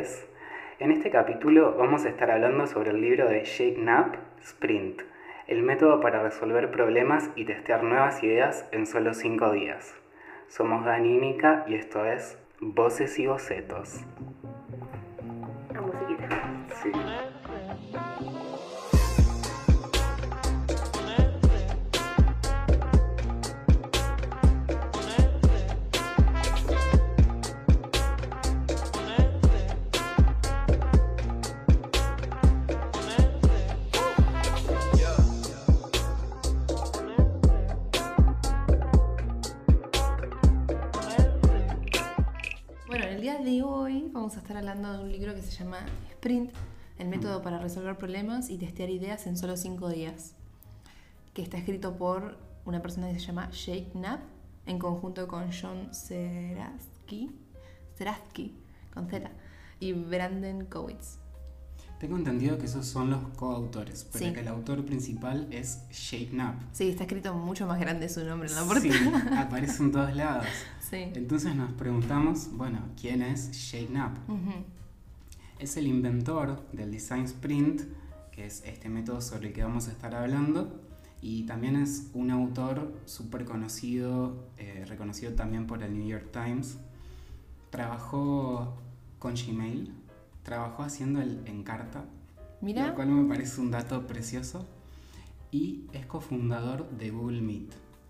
noches. En este capítulo vamos a estar hablando sobre el libro de Jake Knapp, Sprint, el método para resolver problemas y testear nuevas ideas en solo 5 días. Somos Dani y Mika y esto es Voces y Bocetos. La musiquita. Sí. Bueno, en el día de hoy vamos a estar hablando de un libro que se llama Sprint, el método para resolver problemas y testear ideas en solo 5 días, que está escrito por una persona que se llama Jake Knapp, en conjunto con John Zeratsky, con Z, y Brandon Kowitz. Tengo entendido que esos son los coautores, pero Sí. que el autor principal es Jake Knapp. Sí, está escrito mucho más grande su nombre en la Sí, portada. aparece en todos lados. Sí. Entonces nos preguntamos, bueno, ¿quién es Jake Knapp? Ujú. Es el inventor del Design Sprint, que es este método sobre el que vamos a estar hablando, y también es un autor súper conocido, reconocido también por el New York Times. Trabajó con Gmail, trabajó haciendo el Encarta, Mira, lo cual me parece un dato precioso, y es cofundador de Google Meet.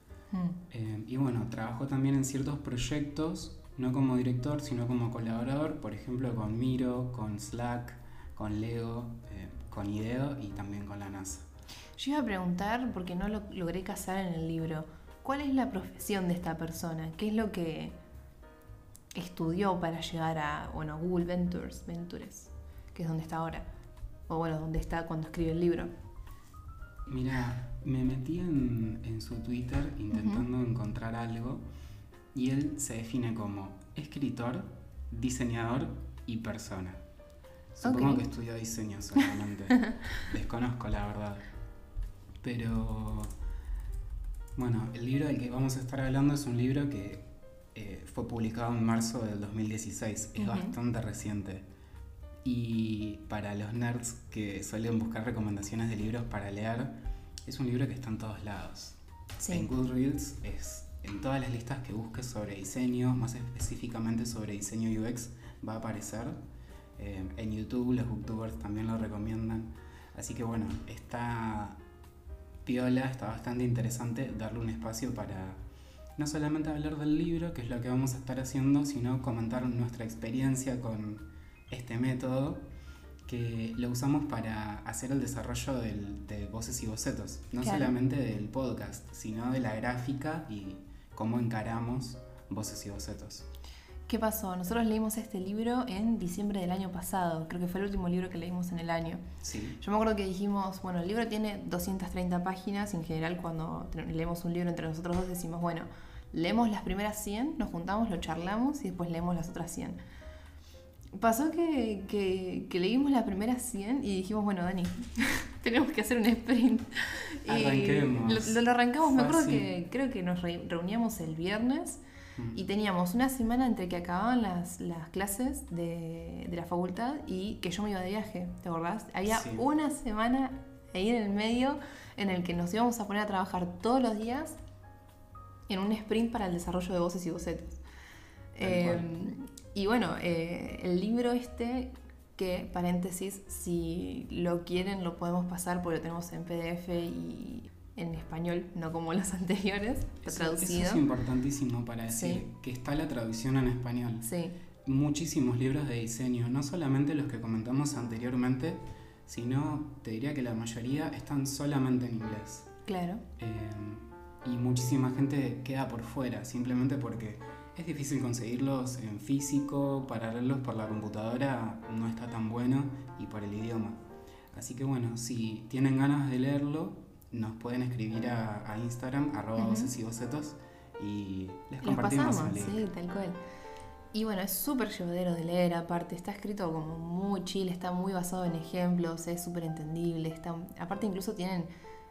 Y bueno, trabajó también en ciertos proyectos, no como director, sino como colaborador, por ejemplo con Miro, con Slack, con Lego, con IDEO y también con la NASA. yo iba a preguntar, porque no lo logré cazar en el libro, ¿cuál es la profesión de esta persona? ¿Qué es lo que estudió para llegar a, bueno, Google Ventures, que es donde está ahora? O bueno, donde está cuando escribe el libro. Mira, me metí en su Twitter intentando encontrar algo y él se define como escritor, diseñador y persona. Supongo Ok. que estudió diseño solamente. Desconozco la verdad. Pero bueno, el libro del que vamos a estar hablando es un libro que fue publicado en marzo del 2016. Es bastante reciente. Y para los nerds que suelen buscar recomendaciones de libros para leer, es un libro que está en todos lados. Sí. En Goodreads es en todas las listas que busques sobre diseño, más específicamente sobre diseño UX, va a aparecer. En YouTube los booktubers también lo recomiendan. Así que bueno, está piola, está bastante interesante darle un espacio para no solamente hablar del libro, que es lo que vamos a estar haciendo, sino comentar nuestra experiencia con este método, que lo usamos para hacer el desarrollo de Voces y Bocetos, no Claro. solamente del podcast, sino de la gráfica y cómo encaramos Voces y Bocetos. ¿Qué pasó? Nosotros leímos este libro en diciembre del año pasado, creo que fue el último libro que leímos en el año. Sí, Yo me acuerdo que dijimos, bueno, el libro tiene 230 páginas, y en general cuando leemos un libro entre nosotros dos decimos, bueno, leemos las primeras 100, nos juntamos, lo charlamos y después leemos las otras 100. Pasó que leímos las primeras 100 y dijimos, bueno, Dani, tenemos que hacer un sprint. Arranquemos. Y lo arrancamos, me Fue acuerdo así. que creo que nos reuníamos el viernes y teníamos una semana entre que acababan las clases de la facultad y que yo me iba de viaje, ¿te acordás? Había Sí. una semana ahí en el medio en el que nos íbamos a poner a trabajar todos los días en un sprint para el desarrollo de voces y bocetos. Tal cual. Y bueno, el libro este, que paréntesis, si lo quieren lo podemos pasar porque lo tenemos en PDF y en español, no como los anteriores, está Eso traducido. es importantísimo para decir Sí. que está la traducción en español. Sí, Muchísimos libros de diseño, no solamente los que comentamos anteriormente, sino te diría que la mayoría están solamente en inglés. claro. Y muchísima gente queda por fuera, simplemente porque es difícil conseguirlos en físico, para leerlos por la computadora no está tan bueno y por el idioma. Así que bueno, si tienen ganas de leerlo, nos pueden escribir a Instagram, @voces y bocetos, y les Los compartimos pasamos, el link. sí, tal cual. Y bueno, es súper llevadero de leer, aparte, está escrito como muy chill, está muy basado en ejemplos, es súper entendible, aparte incluso tienen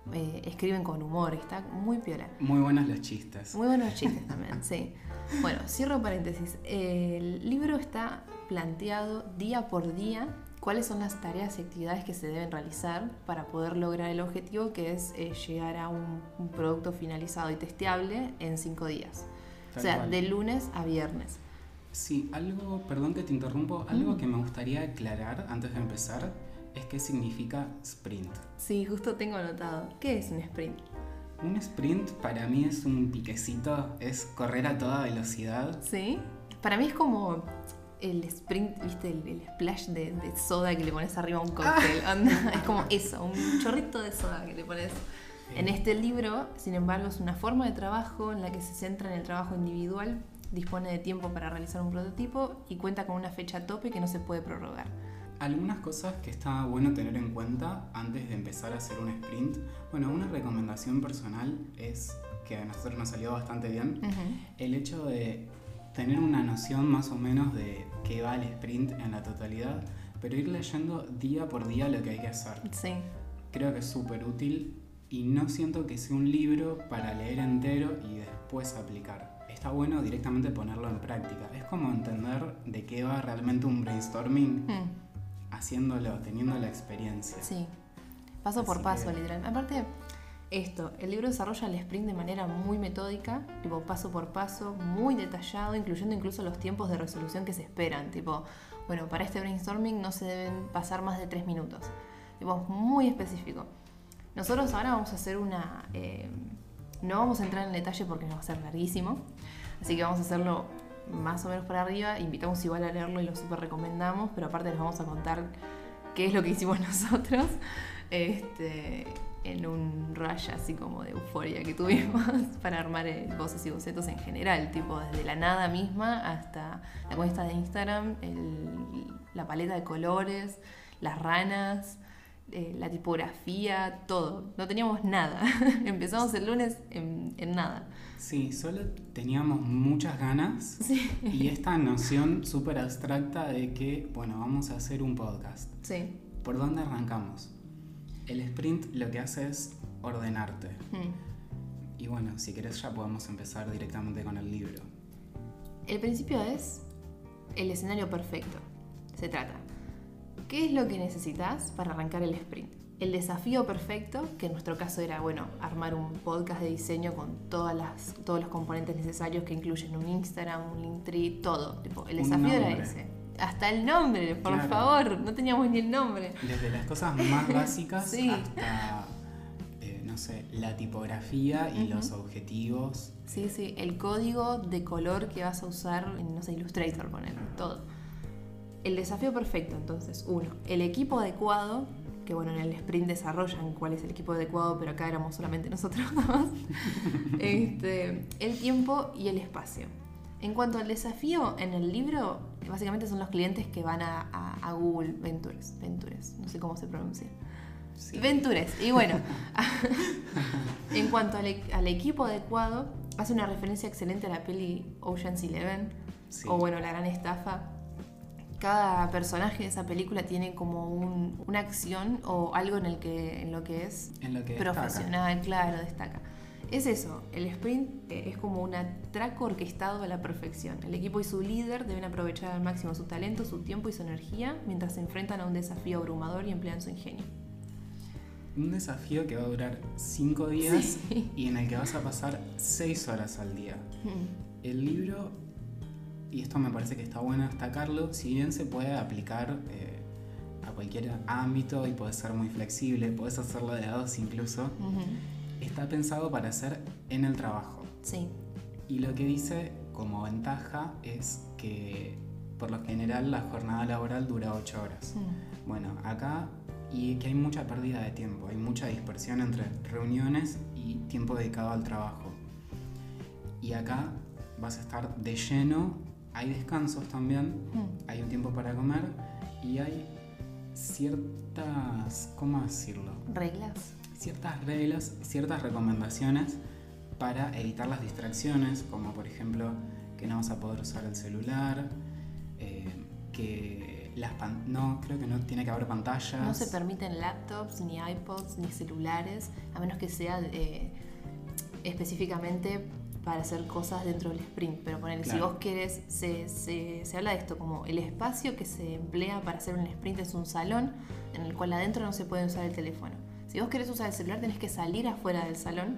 escriben con humor, está muy piola. Muy buenos los chistes. Muy buenos chistes también, sí. Bueno, cierro paréntesis. El libro está planteado día por día cuáles son las tareas y actividades que se deben realizar para poder lograr el objetivo, que es llegar a un producto finalizado y testeable en 5 días. Tal o sea, cual. de lunes a viernes. Sí, algo, perdón que te interrumpo, algo que me gustaría aclarar antes de empezar es qué significa sprint. Sí, justo tengo anotado. ¿Qué es un sprint? Un sprint para mí es un piquecito, es correr a toda velocidad. Sí. Para mí es como el sprint, ¿viste? El splash de soda que le pones arriba a un cóctel. Onda, es como eso, un chorrito de soda que le pones. En este libro, sin embargo, es una forma de trabajo en la que se centra en el trabajo individual, dispone de tiempo para realizar un prototipo y cuenta con una fecha tope que no se puede prorrogar. Algunas cosas que está bueno tener en cuenta antes de empezar a hacer un sprint. Bueno, una recomendación personal es, que a nosotros nos salió bastante bien, el hecho de tener una noción más o menos de qué va el sprint en la totalidad, pero ir leyendo día por día lo que hay que hacer. Sí. Creo que es súper útil y no siento que sea un libro para leer entero y después aplicar. Está bueno directamente ponerlo en práctica. Es como entender de qué va realmente un brainstorming haciéndolo, teniendo la experiencia. Sí, paso por paso, literal. Aparte, el libro desarrolla el sprint de manera muy metódica, tipo paso por paso, muy detallado, incluyendo incluso los tiempos de resolución que se esperan. Tipo, bueno, para este brainstorming no se deben pasar más de 3 minutos. Tipo, muy específico. Nosotros ahora vamos a hacer no vamos a entrar en detalle porque nos va a ser larguísimo, así que vamos a hacerlo más o menos por arriba. Invitamos igual a leerlo y lo súper recomendamos, pero aparte les vamos a contar qué es lo que hicimos nosotros en un rush así como de euforia que tuvimos para armar voces y bocetos en general, tipo desde la nada misma hasta la cuenta de Instagram, la paleta de colores, las ranas, la tipografía, todo. No teníamos nada. Empezamos el lunes en nada. Sí, solo teníamos muchas ganas y esta noción súper abstracta de que, bueno, vamos a hacer un podcast. Sí. ¿Por dónde arrancamos? El sprint lo que hace es ordenarte. Y bueno, si querés ya podemos empezar directamente con el libro. El principio es el escenario perfecto. Se trata: ¿qué es lo que necesitas para arrancar el sprint? El desafío perfecto, que en nuestro caso era, bueno, armar un podcast de diseño con todos los componentes necesarios que incluyen un Instagram, un Linktree, todo. Tipo, el desafío era ese. Hasta el nombre, por favor, no teníamos ni el nombre. Desde las cosas más básicas hasta, no sé, la tipografía y los objetivos. Sí, el código de color que vas a usar en, no sé, Illustrator, poner todo. El desafío perfecto, entonces, 1, el equipo adecuado, que bueno, en el sprint desarrollan cuál es el equipo adecuado, pero acá éramos solamente nosotros dos. El tiempo y el espacio. En cuanto al desafío, en el libro, básicamente son los clientes que van a Google Ventures, no sé cómo se pronuncia. Sí. Ventures. Y bueno, en cuanto al equipo adecuado, hace una referencia excelente a la peli Ocean's 11, o bueno, La Gran Estafa. Cada personaje de esa película tiene como una acción o algo en lo que es profesional, claro, destaca. Es eso, el sprint es como un atraco orquestado a la perfección. El equipo y su líder deben aprovechar al máximo su talento, su tiempo y su energía mientras se enfrentan a un desafío abrumador y emplean su ingenio. Un desafío que va a durar 5 días y en el que vas a pasar 6 horas al día. El libro, y esto me parece que está bueno destacarlo, si bien se puede aplicar a cualquier ámbito y puede ser muy flexible, puedes hacerlo de a 2 incluso, está pensado para hacer en el trabajo. Sí. Y lo que dice como ventaja es que por lo general la jornada laboral dura 8 horas. Bueno, acá, y que hay mucha pérdida de tiempo, hay mucha dispersión entre reuniones y tiempo dedicado al trabajo. Y acá vas a estar de lleno, hay descansos también, hay un tiempo para comer y hay ciertas, ¿cómo decirlo? Ciertas reglas, ciertas recomendaciones para evitar las distracciones, como por ejemplo que no vas a poder usar el celular, que no, creo que no tiene que haber pantallas. No se permiten laptops, ni iPods, ni celulares, a menos que sea específicamente para hacer cosas dentro del sprint. Pero ponele, Claro. si vos querés, se habla de esto como el espacio que se emplea para hacer un sprint es un salón en el cual adentro no se puede usar el teléfono. Si vos querés usar el celular, tenés que salir afuera del salón,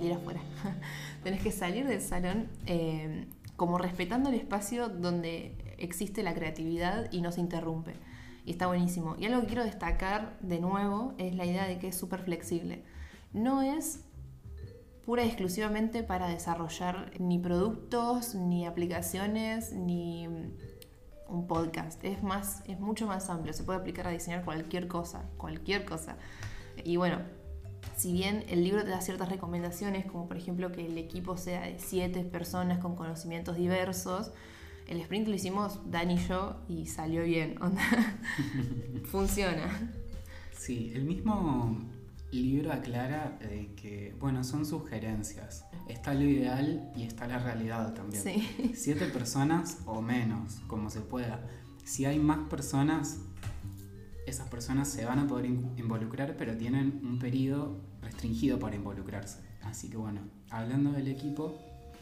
tenés que salir del salón como respetando el espacio donde existe la creatividad y no se interrumpe. Y está buenísimo. Y algo que quiero destacar de nuevo es la idea de que es súper flexible. No es pura y exclusivamente para desarrollar ni productos, ni aplicaciones, ni un podcast. Es mucho más amplio. Se puede aplicar a diseñar cualquier cosa. Y bueno, si bien el libro te da ciertas recomendaciones, como por ejemplo que el equipo sea de 7 personas con conocimientos diversos, el sprint lo hicimos Dani y yo y salió bien. Onda, funciona. Sí, el mismo libro aclara que, bueno, son sugerencias. Está lo ideal y está la realidad también. Sí. 7 personas o menos, como se pueda. Si hay más personas, esas personas se van a poder involucrar, pero tienen un periodo restringido para involucrarse. Así que bueno, hablando del equipo,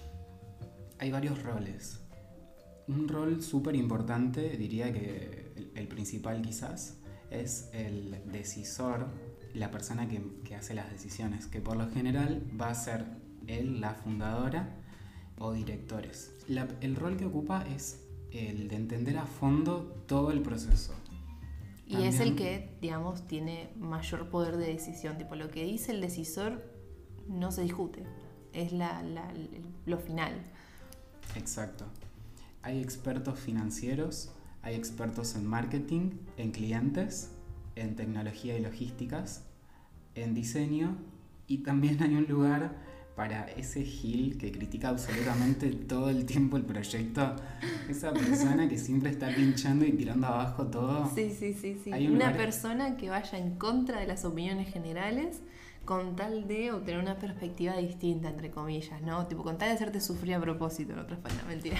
hay varios roles. Un rol súper importante, diría que el principal quizás, es el decisor, la persona que hace las decisiones, que por lo general va a ser él, la fundadora o directores. El rol que ocupa es el de entender a fondo todo el proceso. Y También, es el que, digamos, tiene mayor poder de decisión. Tipo, lo que dice el decisor no se discute. Es lo final. Exacto. Hay expertos financieros, hay expertos en marketing, en clientes, en tecnología y logísticas, en diseño, y también hay un lugar para ese gil que critica absolutamente todo el tiempo el proyecto. Esa persona que siempre está pinchando y tirando abajo todo. Sí. Hay un Una lugar- persona que vaya en contra de las opiniones generales con tal de obtener una perspectiva distinta, entre comillas, ¿no? Tipo, con tal de hacerte sufrir a propósito, en otras palabras, mentira.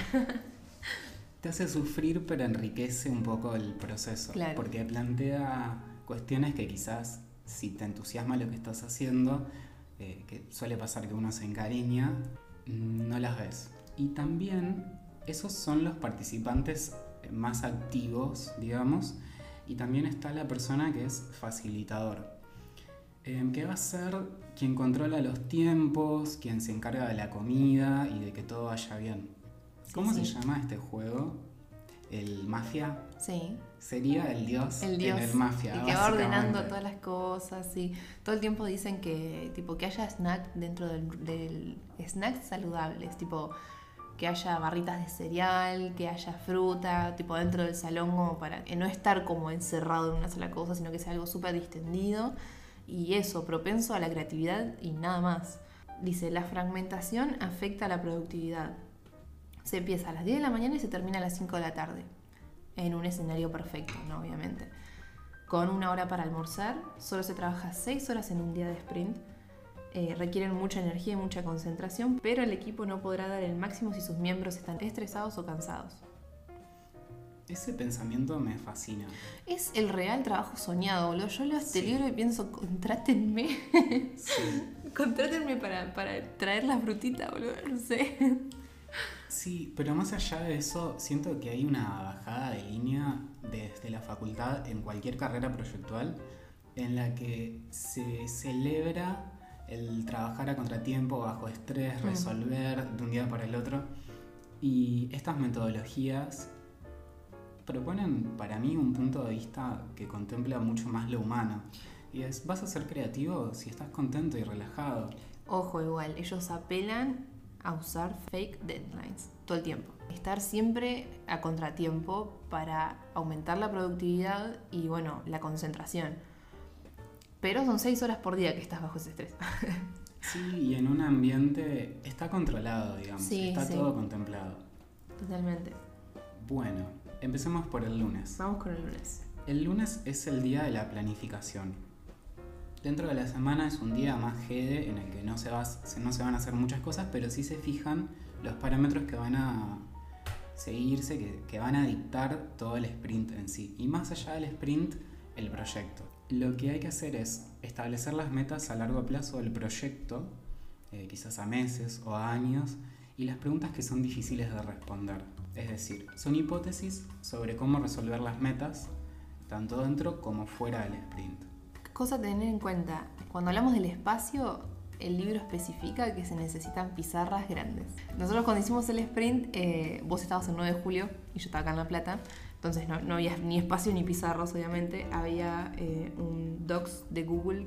Te hace sufrir, pero enriquece un poco el proceso. Claro. Porque plantea cuestiones que quizás, si te entusiasma lo que estás haciendo, que suele pasar que uno se encariña, no las ves. Y también esos son los participantes más activos, digamos, y también está la persona que es facilitador, que va a ser quien controla los tiempos, quien se encarga de la comida y de que todo vaya bien. ¿Cómo se llama este juego? ¿El Mafia? Sí. Sería el dios, El dios. en el Mafia, Y que va ordenando básicamente. todas las cosas. Y todo el tiempo dicen que, tipo, que haya snack dentro del snacks saludables. Tipo, que haya barritas de cereal, que haya fruta, tipo, dentro del salón, como para no estar como encerrado en una sola cosa, sino que sea algo súper distendido. Y eso, propenso a la creatividad y nada más. Dice, la fragmentación afecta a la productividad. Se empieza a las 10 de la mañana y se termina a las 5 de la tarde. En un escenario perfecto, ¿no? Obviamente. Con 1 hora para almorzar, solo se trabaja 6 horas en un día de sprint. Requieren mucha energía y mucha concentración, pero el equipo no podrá dar el máximo si sus miembros están estresados o cansados. Ese pensamiento me fascina. Es el real trabajo soñado, boludo. Yo leo este Sí. libro y pienso, contrátenme. Sí. Contrátenme para traer la frutita, boludo. No sé. Sí, pero más allá de eso, siento que hay una bajada de línea desde la facultad en cualquier carrera proyectual en la que se celebra el trabajar a contratiempo, bajo estrés, resolver de un día para el otro. Y estas metodologías proponen para mí un punto de vista que contempla mucho más lo humano. Y es, vas a ser creativo si estás contento y relajado. Ojo, igual, ellos apelan a usar fake deadlines todo el tiempo. Estar siempre a contratiempo para aumentar la productividad y, bueno, la concentración. Pero son 6 horas por día que estás bajo ese estrés. Sí, y en un ambiente está controlado, digamos, Sí, está sí. todo contemplado. Totalmente. Bueno, empecemos por el lunes. Vamos con el lunes. El lunes es el día de la planificación. Dentro de la semana es un día más jede en el que no se van a hacer muchas cosas, pero sí se fijan los parámetros que van a seguirse que van a dictar todo el sprint en sí. Y más allá del sprint, el proyecto. Lo que hay que hacer es establecer las metas a largo plazo del proyecto, quizás a meses o a años, y las preguntas que son difíciles de responder. Es decir, son hipótesis sobre cómo resolver las metas, tanto dentro como fuera del sprint. Cosa a tener en cuenta, cuando hablamos del espacio, el libro especifica que se necesitan pizarras grandes. Nosotros cuando hicimos el sprint, vos estabas en 9 de julio y yo estaba acá en La Plata, entonces no había ni espacio ni pizarras, obviamente. Había un Docs de Google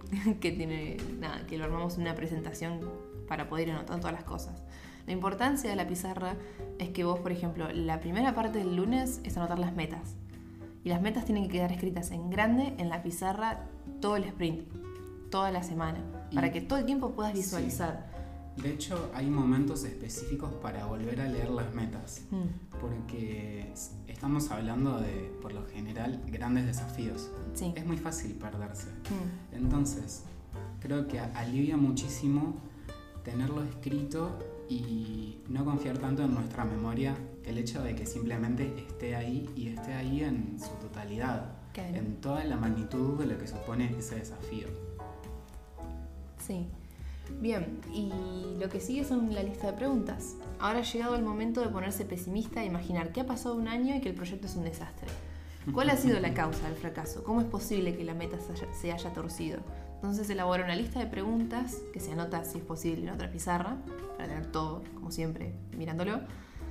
que lo armamos en una presentación para poder ir anotando todas las cosas. La importancia de la pizarra es que vos, por ejemplo, la primera parte del lunes es anotar las metas. Y las metas tienen que quedar escritas en grande en la pizarra todo el sprint, toda la semana, para que todo el tiempo puedas visualizar. Sí. De hecho, hay momentos específicos para volver a leer las metas, porque estamos hablando de, por lo general, grandes desafíos. Sí. Es muy fácil perderse. Entonces, creo que alivia muchísimo tenerlo escrito y no confiar tanto en nuestra memoria, el hecho de que simplemente esté ahí y esté ahí en su totalidad, claro, en toda la magnitud de lo que supone ese desafío. Sí. Bien, y lo que sigue son la lista de preguntas. Ahora ha llegado el momento de ponerse pesimista e imaginar qué ha pasado un año y que el proyecto es un desastre. ¿Cuál ha sido la causa del fracaso? ¿Cómo es posible que la meta se haya torcido? Entonces elabora una lista de preguntas que se anota, si es posible, en otra pizarra, para tener todo, como siempre, mirándolo.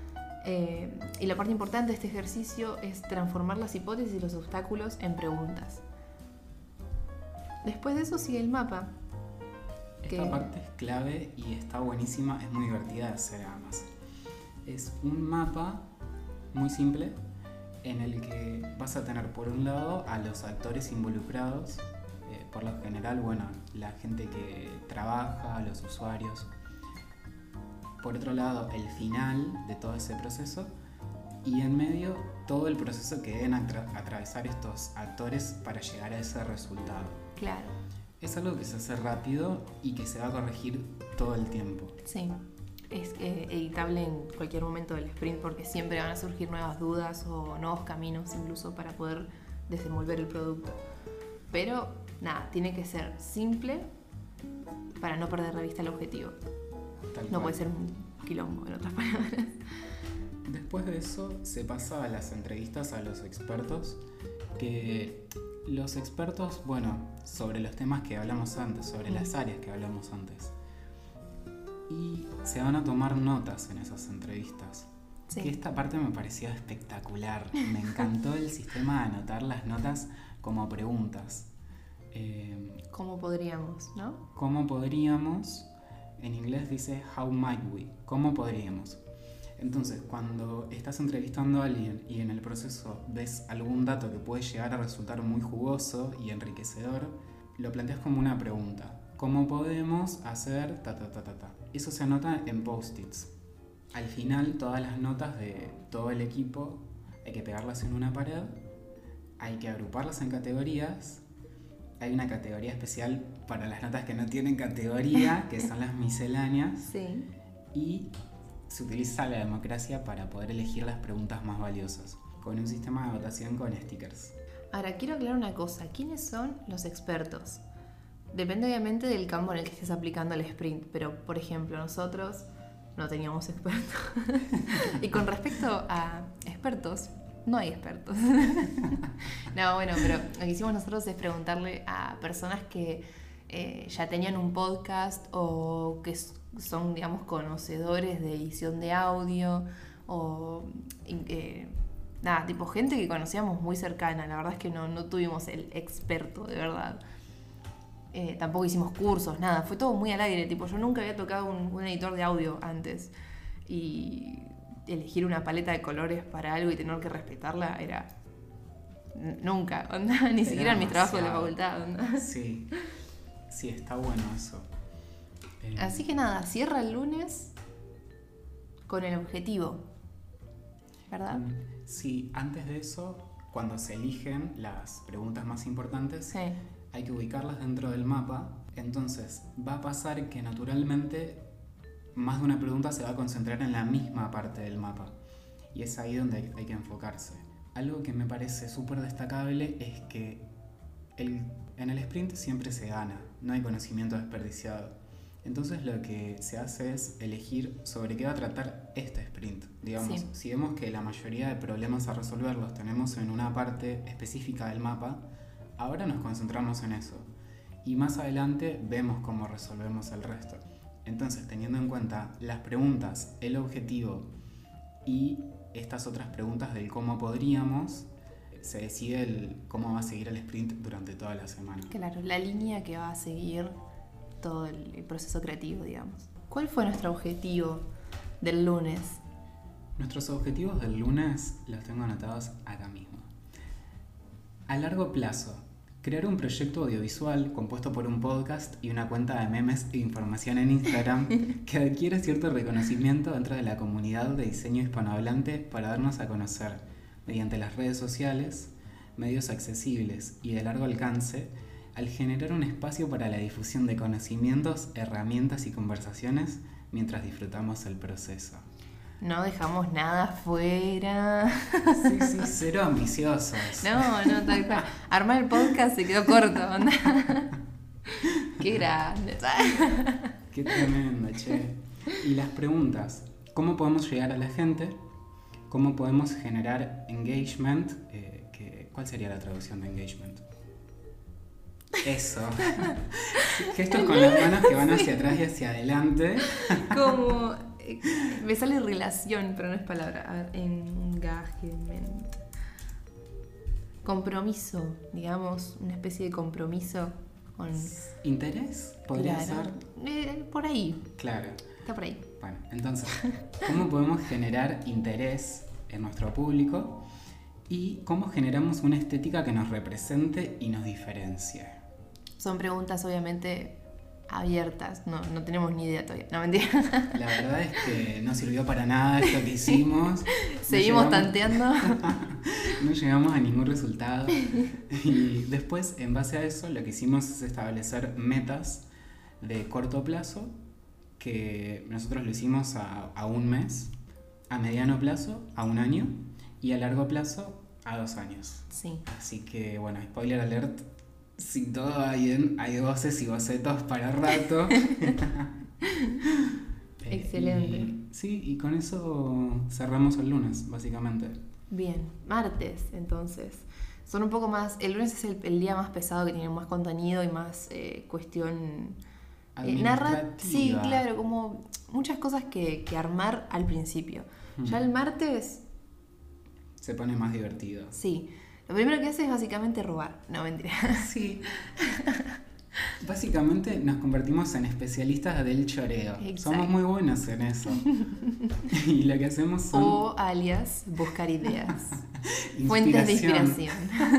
Y la parte importante de este ejercicio es transformar las hipótesis y los obstáculos en preguntas. Después de eso sigue el mapa. Esta parte es clave y está buenísima, es muy divertida de hacer además. Es un mapa muy simple en el que vas a tener por un lado a los actores involucrados, por lo general, bueno, la gente que trabaja, los usuarios. Por otro lado, el final de todo ese proceso y en medio todo el proceso que deben atravesar estos actores para llegar a ese resultado. Claro. Es algo que se hace rápido y que se va a corregir todo el tiempo. Sí, es editable en cualquier momento del sprint porque siempre van a surgir nuevas dudas o nuevos caminos incluso para poder desenvolver el producto. Pero nada, tiene que ser simple para no perder de vista el objetivo. No puede ser un quilombo, en otras palabras. Después de eso se pasa a las entrevistas a los expertos, que los expertos, bueno, sobre los temas que hablamos antes, sobre las áreas que hablamos antes. Y se van a tomar notas en esas entrevistas. Sí. Que esta parte me parecía espectacular. Me encantó el sistema de anotar las notas como preguntas. ¿Cómo podríamos, no? ¿Cómo podríamos? En inglés dice how might we, ¿cómo podríamos? Entonces, cuando estás entrevistando a alguien y en el proceso ves algún dato que puede llegar a resultar muy jugoso y enriquecedor, lo planteas como una pregunta. ¿Cómo podemos hacer ta ta ta ta ta? Eso se anota en post-its. Al final, todas las notas de todo el equipo hay que pegarlas en una pared, hay que agruparlas en categorías. Hay una categoría especial para las notas que no tienen categoría, que son las misceláneas. Sí. Y se utiliza la democracia para poder elegir las preguntas más valiosas, con un sistema de votación con stickers. Ahora, quiero aclarar una cosa. ¿Quiénes son los expertos? Depende obviamente del campo en el que estés aplicando el sprint, pero por ejemplo, nosotros no teníamos expertos. Y con respecto a expertos, no hay expertos. No, bueno, pero lo que hicimos nosotros es preguntarle a personas que ya tenían un podcast o que son, digamos, conocedores de edición de audio o nada, tipo gente que conocíamos muy cercana. La verdad es que no tuvimos el experto, de verdad. Tampoco hicimos cursos, nada. Fue todo muy al aire. Tipo, yo nunca había tocado un editor de audio antes. Y elegir una paleta de colores para algo y tener que respetarla era... Nunca, onda, ni siquiera en mis trabajos de la facultad. Onda. Sí, está bueno eso. Así que nada, cierra el lunes con el objetivo, ¿verdad? Sí, antes de eso, cuando se eligen las preguntas más importantes, sí, hay que ubicarlas dentro del mapa. Entonces va a pasar que naturalmente más de una pregunta se va a concentrar en la misma parte del mapa. Y es ahí donde hay que enfocarse. Algo que me parece súper destacable es que en el sprint siempre se gana, no hay conocimiento desperdiciado. Entonces lo que se hace es elegir sobre qué va a tratar este sprint. Digamos, si vemos que la mayoría de problemas a resolver los tenemos en una parte específica del mapa, ahora nos concentramos en eso. Y más adelante vemos cómo resolvemos el resto. Entonces, teniendo en cuenta las preguntas, el objetivo y estas otras preguntas del cómo podríamos, se decide cómo va a seguir el sprint durante toda la semana. Claro, la línea que va a seguir todo el proceso creativo, digamos. ¿Cuál fue nuestro objetivo del lunes? Nuestros objetivos del lunes los tengo anotados acá mismo. A largo plazo, crear un proyecto audiovisual compuesto por un podcast y una cuenta de memes e información en Instagram que adquiere cierto reconocimiento dentro de la comunidad de diseño hispanohablante para darnos a conocer mediante las redes sociales, medios accesibles y de largo alcance, al generar un espacio para la difusión de conocimientos, herramientas y conversaciones mientras disfrutamos el proceso. No dejamos nada fuera. Sí, cero ambiciosos. No, tal cual. Armar el podcast se quedó corto, onda. Qué grande. Qué tremendo, che. Y las preguntas, ¿cómo podemos llegar a la gente? ¿Cómo podemos generar engagement? ¿Cuál sería la traducción de engagement? Eso. Gestos con las manos que van hacia atrás y hacia adelante. Como... me sale relación, pero no es palabra. A ver, engagement. Compromiso, digamos, una especie de compromiso con... ¿Interés? ¿Podría ser? Por ahí. Claro. Está por ahí. Bueno, entonces, ¿cómo podemos generar interés en nuestro público? Y ¿cómo generamos una estética que nos represente y nos diferencie? Son preguntas obviamente abiertas, no tenemos ni idea todavía, no, mentira. La verdad es que no sirvió para nada esto que hicimos. Seguimos tanteando. No llegamos a ningún resultado. Y después, en base a eso, lo que hicimos es establecer metas de corto plazo, que nosotros lo hicimos a un mes, a mediano plazo, a un año, y a largo plazo, a 2 años. Sí. Así que, bueno, spoiler alert, si todo va bien, hay voces y bocetos para rato. Excelente. Y con eso cerramos el lunes, básicamente. Bien, martes, entonces. Son un poco más... El lunes es el día más pesado, que tiene más contenido y más cuestión... administrativa. Sí, claro, como muchas cosas que armar al principio. Ya el martes... se pone más divertido. Sí. Lo primero que hace es básicamente robar. No, mentira. Sí. Básicamente nos convertimos en especialistas del choreo. Exacto. Somos muy buenos en eso. Y lo que hacemos son... O alias, buscar ideas. Fuentes de inspiración.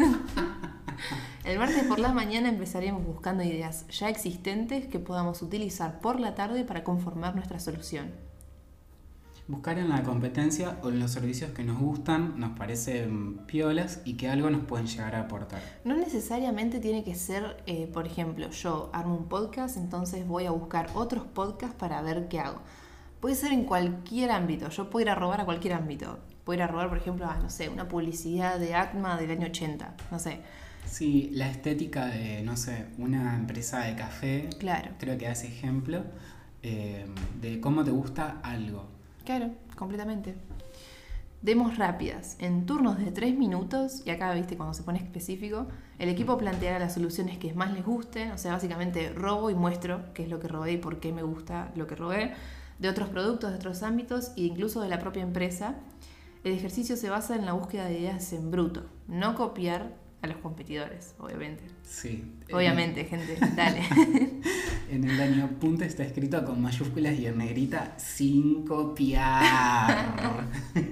El martes por la mañana empezaremos buscando ideas ya existentes que podamos utilizar por la tarde para conformar nuestra solución. Buscar en la competencia o en los servicios que nos gustan, nos parecen piolas y que algo nos pueden llegar a aportar. No necesariamente tiene que ser, por ejemplo, yo armo un podcast, entonces voy a buscar otros podcasts para ver qué hago. Puede ser en cualquier ámbito, yo puedo ir a robar a cualquier ámbito. Puedo ir a robar, por ejemplo, a, no sé, una publicidad de Acma del año 80, no sé. Sí, la estética de, no sé, una empresa de café, Claro. Creo que hace ejemplo de cómo te gusta algo. Claro, completamente. Demos rápidas, en turnos de 3 minutos, y acá, viste, cuando se pone específico, el equipo planteará las soluciones que más les gusten, o sea, básicamente robo y muestro qué es lo que robé y por qué me gusta lo que robé, de otros productos, de otros ámbitos e incluso de la propia empresa. El ejercicio se basa en la búsqueda de ideas en bruto, no copiar a los competidores, obviamente. Sí. Obviamente, gente, dale. En el año punto está escrito con mayúsculas y en negrita, sin copiar.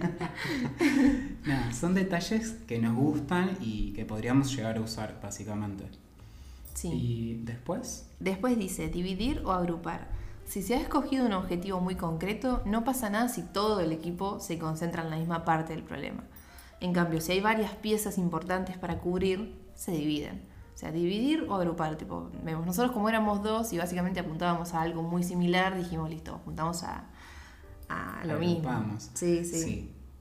Nada, son detalles que nos gustan y que podríamos llegar a usar, básicamente. Sí. ¿Y después? Después dice, dividir o agrupar. Si se ha escogido un objetivo muy concreto, no pasa nada si todo el equipo se concentra en la misma parte del problema. En cambio, si hay varias piezas importantes para cubrir, se dividen. O sea, dividir o agrupar. Tipo, vemos, nosotros como éramos 2 y básicamente apuntábamos a algo muy similar, dijimos, listo, apuntamos a lo mismo. Agrupamos. Sí.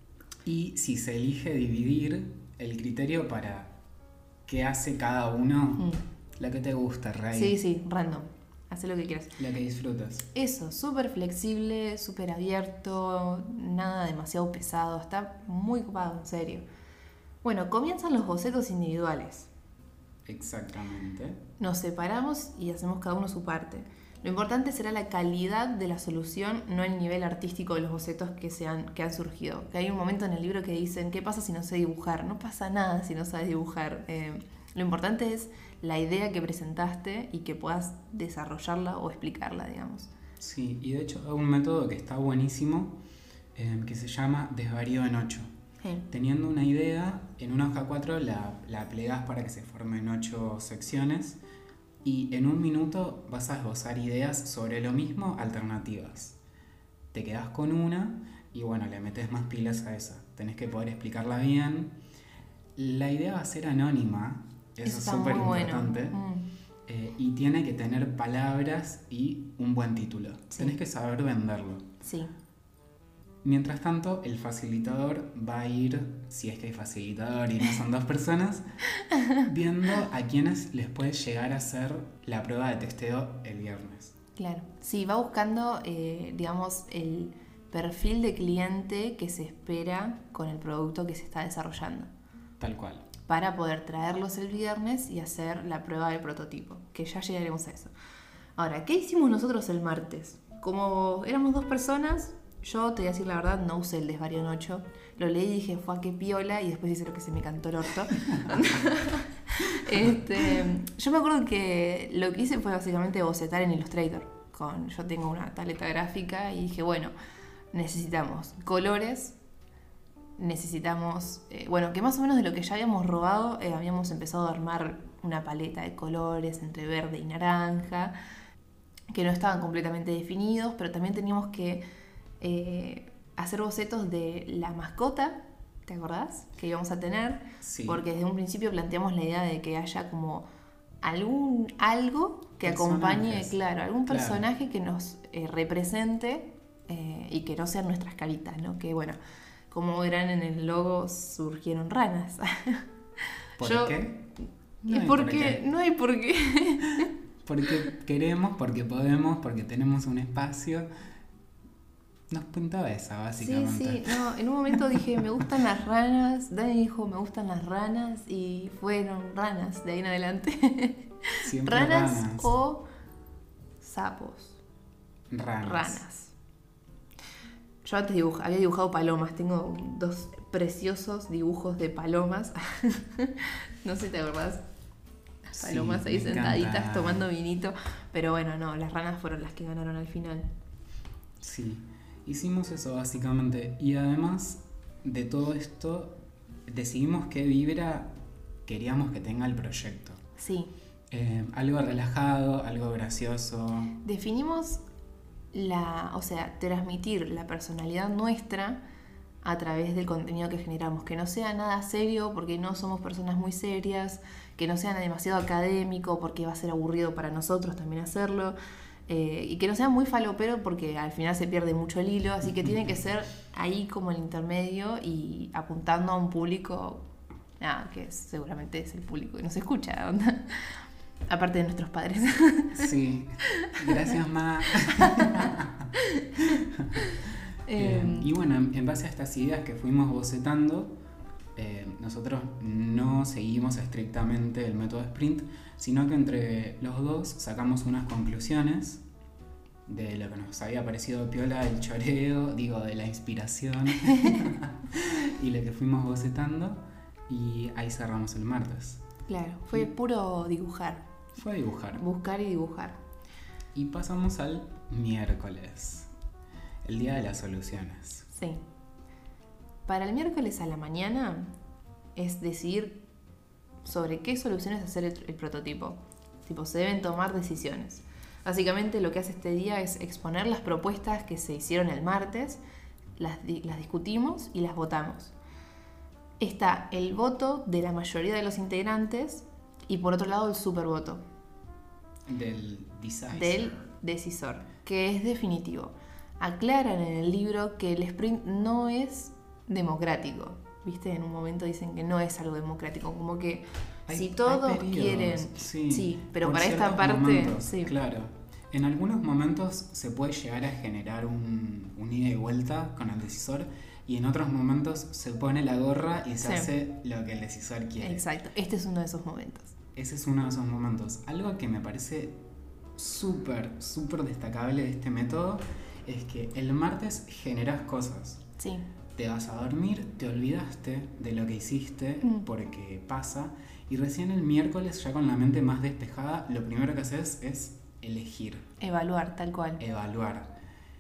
Y si se elige dividir, el criterio para qué hace cada uno, la que te gusta, Ray. Sí, random. Haz lo que quieras. La que disfrutas. Eso, súper flexible, súper abierto, nada demasiado pesado, está muy copado, en serio. Bueno, comienzan los bocetos individuales. Exactamente. Nos separamos y hacemos cada uno su parte. Lo importante será la calidad de la solución, no el nivel artístico de los bocetos que han surgido. Que hay un momento en el libro que dicen, ¿qué pasa si no sé dibujar? No pasa nada si no sabes dibujar. Lo importante es la idea que presentaste y que puedas desarrollarla o explicarla, digamos. Sí, y de hecho hay un método que está buenísimo, que se llama desvarío en 8. Teniendo una idea, en una hoja 4 la plegás para que se formen 8 secciones y en un minuto vas a esbozar ideas sobre lo mismo, alternativas. Te quedás con una y bueno, le metes más pilas a esa. Tenés que poder explicarla bien. La idea va a ser anónima, eso es súper importante. Bueno. Y tiene que tener palabras y un buen título. Sí. Tenés que saber venderlo. Sí. Mientras tanto, el facilitador va a ir, si es que hay facilitador y no son dos personas, viendo a quienes les puede llegar a hacer la prueba de testeo el viernes. Claro. Sí, va buscando, digamos, el perfil de cliente que se espera con el producto que se está desarrollando. Tal cual. Para poder traerlos el viernes y hacer la prueba del prototipo, que ya llegaremos a eso. Ahora, ¿qué hicimos nosotros el martes? Como éramos 2 personas, yo te voy a decir la verdad, no usé el desvarío en 8. Lo leí y dije, fue a qué piola, y después hice lo que se me cantó el orto. Yo me acuerdo que lo que hice fue básicamente bocetar en Illustrator. Yo tengo una tableta gráfica y dije, bueno, necesitamos colores, necesitamos, que más o menos de lo que ya habíamos robado, habíamos empezado a armar una paleta de colores entre verde y naranja, que no estaban completamente definidos, pero también teníamos que hacer bocetos de la mascota, ¿te acordás? Que íbamos a tener, Sí. Porque desde un principio planteamos la idea de que haya como algo que acompañe, algún personaje que nos represente y que no sean nuestras caritas, ¿no? Que bueno, como verán en el logo, surgieron ranas. ¿Por qué? No hay por qué. Porque queremos, porque podemos, porque tenemos un espacio. Nos pintaba esa, básicamente. Sí. No, en un momento dije, me gustan las ranas. Dani dijo, me gustan las ranas. Y fueron ranas de ahí en adelante. Siempre ranas o sapos. Ranas. Yo antes había dibujado palomas. Tengo 2 preciosos dibujos de palomas. No sé si te acordás. Las palomas ahí sentaditas tomando vinito. Pero bueno, no, las ranas fueron las que ganaron al final. Sí, hicimos eso básicamente. Y además de todo esto, decidimos qué vibra queríamos que tenga el proyecto. Sí. Algo relajado, algo gracioso. Definimos transmitir la personalidad nuestra a través del contenido que generamos, que no sea nada serio porque no somos personas muy serias, que no sea demasiado académico porque va a ser aburrido para nosotros también hacerlo, y que no sea muy falopero porque al final se pierde mucho el hilo, así que tiene que ser ahí como el intermedio y apuntando a un público, que seguramente es el público que nos escucha, ¿onda? Aparte de nuestros padres. Sí, gracias, Ma. Y bueno, en base a estas ideas que fuimos bocetando, nosotros no seguimos estrictamente el método Sprint, sino que entre los dos sacamos unas conclusiones de lo que nos había parecido piola el choreo, de la inspiración y lo que fuimos bocetando, y ahí cerramos el martes. Claro, fue puro dibujar. Fue dibujar. Buscar y dibujar. Y pasamos al miércoles, el día de las soluciones. Sí. Para el miércoles a la mañana es decidir sobre qué soluciones hacer el prototipo. Se deben tomar decisiones. Básicamente lo que hace este día es exponer las propuestas que se hicieron el martes, las discutimos y las votamos. Está el voto de la mayoría de los integrantes y por otro lado el supervoto. Del decisor. Del decisor, que es definitivo. Aclaran en el libro que el sprint no es democrático. ¿Viste? En un momento dicen que no es algo democrático, como que si Hay todos periodos, quieren... sí, pero por para esta ciertos parte... momentos, Sí. claro. En algunos momentos se puede llegar a generar un ida y vuelta con el decisor, y en otros momentos se pone la gorra y se Sí. hace lo que el decisor quiere. Exacto, este es uno de esos momentos. Ese es uno de esos momentos. Algo que me parece súper, súper destacable de este método es que el martes generas cosas. Sí, Te vas a dormir, te olvidaste de lo que hiciste porque pasa, y recién el miércoles, ya con la mente más despejada, lo primero que haces es elegir, evaluar, tal cual. evaluar.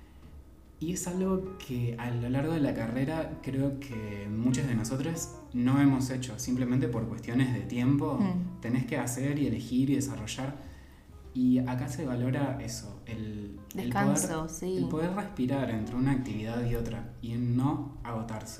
Y es algo que a lo largo de la carrera creo que muchos de nosotros no hemos hecho, simplemente por cuestiones de tiempo. Tenés que hacer y elegir y desarrollar. Y acá se valora eso, el Descanso, poder, sí. el poder respirar entre una actividad y otra y en no agotarse.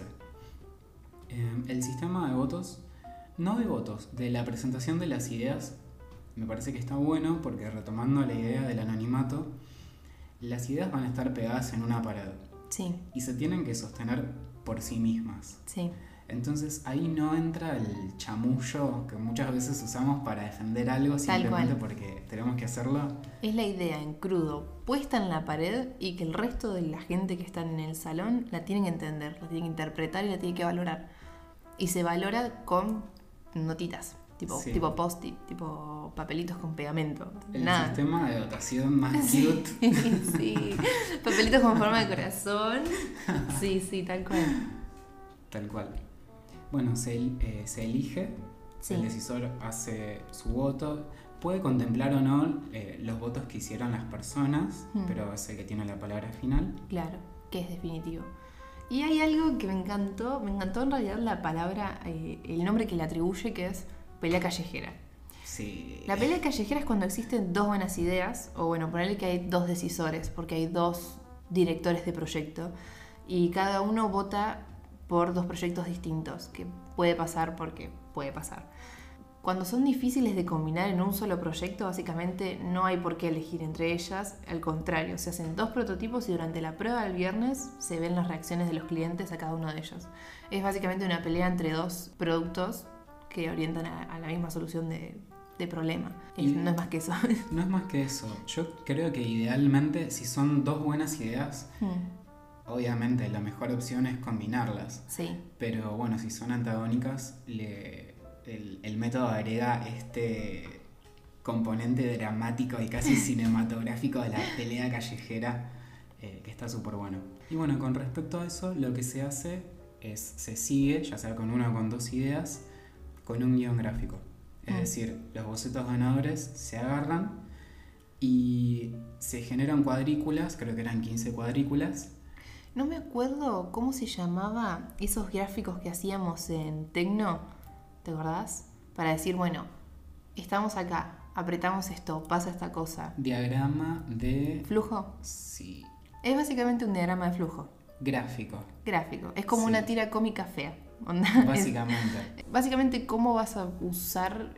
El sistema de votos, no de votos, de la presentación de las ideas, me parece que está bueno porque, retomando la idea del anonimato, las ideas van a estar pegadas en una pared Sí, y se tienen que sostener por sí mismas. sí. Entonces ahí no entra el chamullo que muchas veces usamos para defender algo Tal simplemente cual. porque tenemos que hacerlo. Es la idea en crudo, puesta en la pared y que el resto de la gente que está en el salón la tienen que entender, la tienen que interpretar y la tienen que valorar. Y se valora con notitas, tipo, Sí. tipo post-it, tipo papelitos con pegamento. El Nada. sistema de votación más Sí, cute. sí. Papelitos con forma de corazón. Sí, sí, tal cual. Tal cual. Bueno, se elige, Sí. el decisor hace su voto, puede contemplar o no los votos que hicieron las personas, pero es el que tiene la palabra final. Claro, que es definitivo. Y hay algo que me encantó en realidad la palabra, el nombre que le atribuye, que es pelea callejera. Sí. La pelea callejera es cuando existen dos buenas ideas, o bueno, ponerle que hay dos decisores, porque hay dos directores de proyecto, y cada uno vota por dos proyectos distintos, que puede pasar porque puede pasar. Cuando son difíciles de combinar en un solo proyecto, básicamente no hay por qué elegir entre ellas, al contrario, se hacen dos prototipos y durante la prueba del viernes se ven las reacciones de los clientes a cada uno de ellos. Es básicamente una pelea entre dos productos que orientan a la misma solución de problema. Y- No es más que eso. No es más que eso. Yo creo que idealmente, si son dos buenas ideas, obviamente la mejor opción es combinarlas. Sí, Pero bueno, si son antagónicas, el método agrega este componente dramático y casi cinematográfico de la pelea callejera, que está súper bueno. Y bueno, con respecto a eso, lo que se hace es, se sigue, ya sea con una o con dos ideas, con un guión gráfico. Es decir, los bocetos ganadores se agarran y se generan cuadrículas, creo que eran 15 cuadrículas. no me acuerdo cómo se llamaba esos gráficos que hacíamos en Tecno, ¿te acordás? Para decir, bueno, estamos acá, apretamos esto, pasa esta cosa. Diagrama de... ¿Flujo? Sí, Es básicamente un diagrama de flujo. gráfico, Gráfico. Es como Sí. una tira cómica fea. Onda, básicamente. básicamente, ¿cómo vas a usar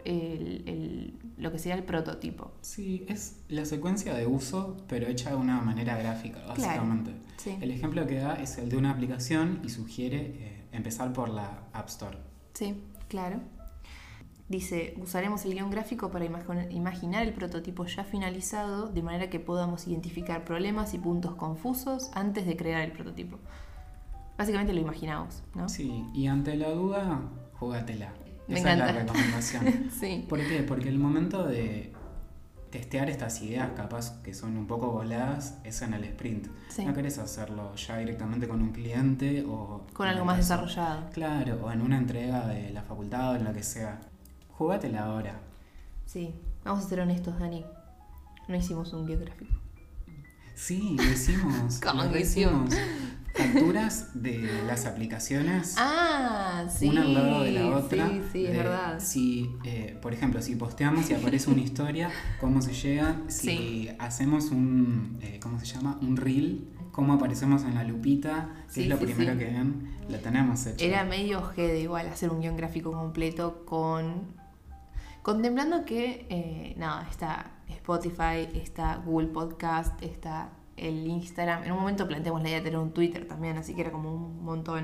lo que sería el prototipo? Sí, es la secuencia de uso, pero hecha de una manera gráfica, básicamente. Sí. El ejemplo que da es el de una aplicación y sugiere empezar por la App Store. Sí, claro. Dice, usaremos el guión gráfico para imaginar el prototipo ya finalizado, de manera que podamos identificar problemas y puntos confusos antes de crear el prototipo. Básicamente lo imaginamos, ¿no? Sí, y ante la duda, jugátela. Me Esa encanta. es la recomendación. Sí. ¿Por qué? Porque el momento de testear estas ideas, capaz que son un poco voladas, es en el sprint. Sí. No querés hacerlo ya directamente con un cliente o... Con en algo el más caso- desarrollado. Claro, o en una entrega de la facultad o en lo que sea. Jugátela ahora. Sí. Vamos a ser honestos, Dani. No hicimos un guión gráfico. Sí, lo hicimos. ¿Cómo lo que hicimos? hicimos. Capturas de las aplicaciones. Ah, sí. Una al lado de la otra. Sí, sí, es de verdad. Si, por ejemplo, si posteamos y aparece una historia, cómo se llega. Si Sí. hacemos un, ¿cómo se llama? Un reel, cómo aparecemos en la lupita, que Sí, es lo sí, primero sí. que ven, lo tenemos hecho. Era medio jede igual hacer un guión gráfico completo contemplando que, nada, está Spotify, está Google Podcast, está el Instagram. En un momento planteamos la idea de tener un Twitter también, así que era como un montón.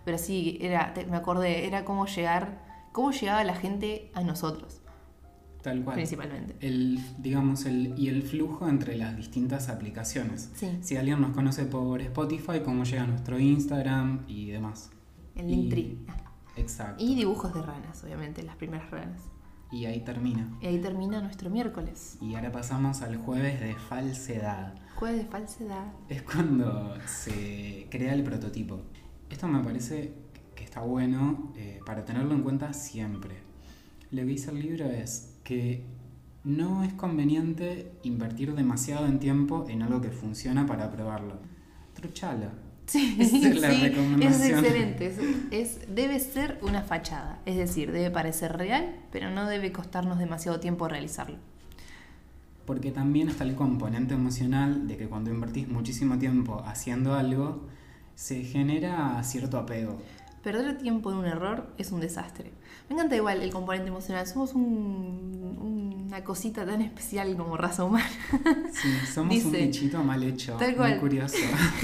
Pero sí, me acordé, era cómo llegaba la gente a nosotros, Tal cual. principalmente. Digamos, el flujo entre las distintas aplicaciones. Sí. Si alguien nos conoce por Spotify, cómo llega a nuestro Instagram y demás. El Linktree. Exacto. Y dibujos de ranas, obviamente, las primeras ranas. Y ahí termina. Y ahí termina nuestro miércoles. Y ahora pasamos al jueves de falsedad. Jueves de falsedad. Es cuando se crea el prototipo. Esto me parece que está bueno para tenerlo en cuenta siempre. Lo que dice el libro es que no es conveniente invertir demasiado en tiempo en algo que funciona para probarlo. Truchala. Sí, Esa es la sí, recomendación. es excelente. Debe ser una fachada. Es decir, debe parecer real, pero no debe costarnos demasiado tiempo realizarlo. Porque también está el componente emocional de que cuando invertís muchísimo tiempo haciendo algo, se genera cierto apego. Perder tiempo en un error es un desastre. Me encanta igual el componente emocional. Somos una cosita tan especial como raza humana. Sí, somos un bichito mal hecho, tal muy cual. curioso.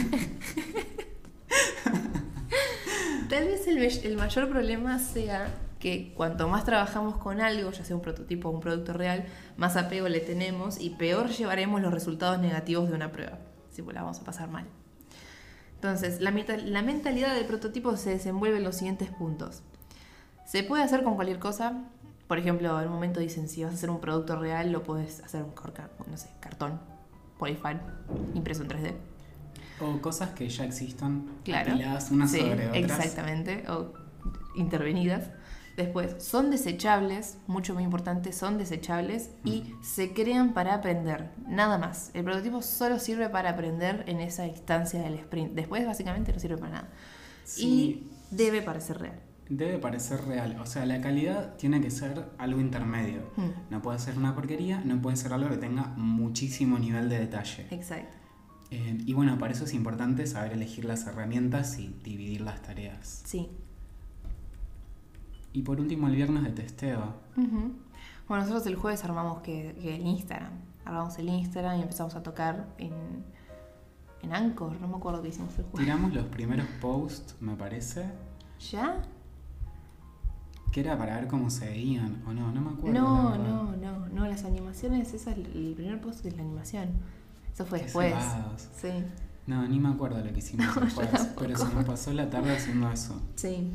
Tal vez el mayor problema sea que cuanto más trabajamos con algo, ya sea un prototipo o un producto real, más apego le tenemos y peor llevaremos los resultados negativos de una prueba. Si pues la vamos a pasar mal. Entonces, la mentalidad del prototipo se desenvuelve en los siguientes puntos. Se puede hacer con cualquier cosa. Por ejemplo, en un momento dicen, si vas a hacer un producto real, lo puedes hacer con cartón, polifan, impreso en 3D. O cosas que ya existan, Claro. apiladas unas Sí, sobre otras. exactamente, o intervenidas. Después, son desechables, mucho muy importante, son desechables y se crean para aprender, nada más. El prototipo solo sirve para aprender en esa instancia del sprint. Después, básicamente, no sirve para nada. Sí. Y debe parecer real. Debe parecer real, o sea, la calidad tiene que ser algo intermedio. No puede ser una porquería, no puede ser algo que tenga muchísimo nivel de detalle. Exacto. Y bueno, para eso es importante saber elegir las herramientas y dividir las tareas. Sí. Y por último, el viernes de testeo. Bueno, nosotros el jueves armamos que el Instagram. Armamos el Instagram y empezamos a tocar en Anchor. No me acuerdo qué hicimos el jueves. Tiramos los primeros posts, me parece. ¿Ya? Que era para ver cómo se veían, o no me acuerdo. la verdad. No, las animaciones, el primer post es la animación. Eso fue Qué después. cebados. Sí. No, ni me acuerdo lo que hicimos No, el yo jueves, tampoco. pero se nos pasó la tarde haciendo eso. Sí.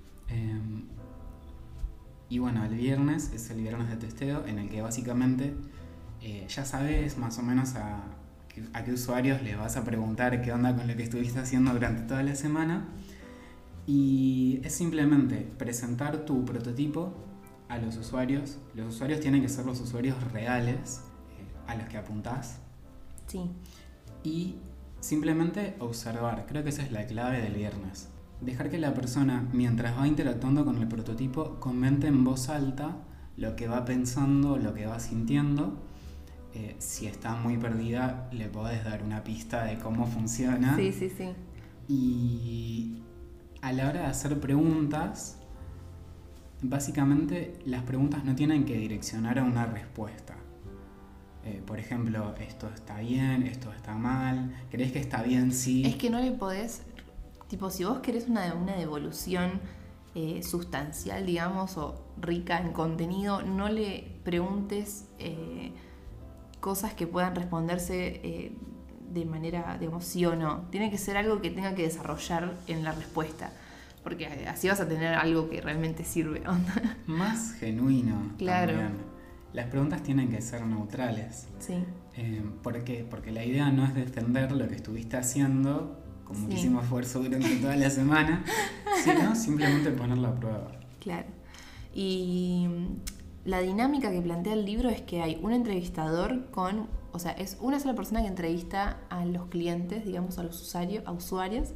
Y bueno, el viernes es el viernes de testeo en el que básicamente ya sabes más o menos a qué usuarios les vas a preguntar qué onda con lo que estuviste haciendo durante toda la semana. Y es simplemente presentar tu prototipo a los usuarios. Los usuarios tienen que ser los usuarios reales a los que apuntás. Sí. Y simplemente observar. Creo que esa es la clave del viernes. Dejar que la persona, mientras va interactuando con el prototipo, comente en voz alta lo que va pensando, lo que va sintiendo. Si está muy perdida, le podés dar una pista de cómo funciona. Sí, sí, sí. Y a la hora de hacer preguntas, básicamente las preguntas no tienen que direccionar a una respuesta. Por ejemplo, esto está bien, esto está mal, ¿crees que está bien? Sí. Es que no le podés, tipo, si vos querés una devolución sustancial, digamos, o rica en contenido, no le preguntes cosas que puedan responderse de manera, digamos, sí o no. Tiene que ser algo que tenga que desarrollar en la respuesta, porque así vas a tener algo que realmente sirve. Más genuino. Claro. También. Las preguntas tienen que ser neutrales. Sí. ¿Por qué? Porque la idea no es defender lo que estuviste haciendo con muchísimo esfuerzo durante toda la semana, sino simplemente ponerlo a prueba. Claro. Y la dinámica que plantea el libro es que hay un entrevistador o sea, es una sola persona que entrevista a los clientes, digamos, a los usuarios,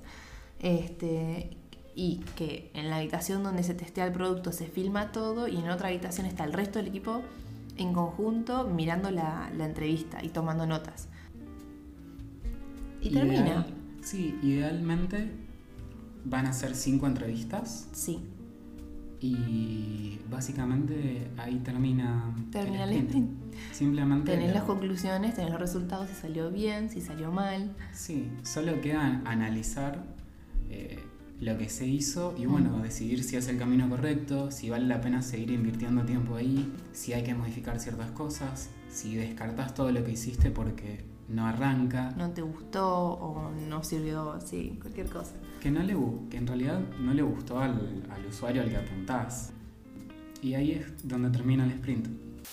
y que en la habitación donde se testea el producto se filma todo y en otra habitación está el resto del equipo en conjunto mirando la entrevista y tomando notas. Y termina. Sí, idealmente van a ser 5 entrevistas. Sí. Y básicamente ahí termina el sprint. Simplemente tenés las conclusiones, tenés los resultados, si salió bien, si salió mal. Sí, solo queda analizar lo que se hizo y bueno, decidir si es el camino correcto, si vale la pena seguir invirtiendo tiempo ahí, si hay que modificar ciertas cosas, si descartás todo lo que hiciste porque no arranca. No te gustó o no sirvió, sí, cualquier cosa. Que en realidad no le gustó al usuario al que apuntás. Y ahí es donde termina el sprint.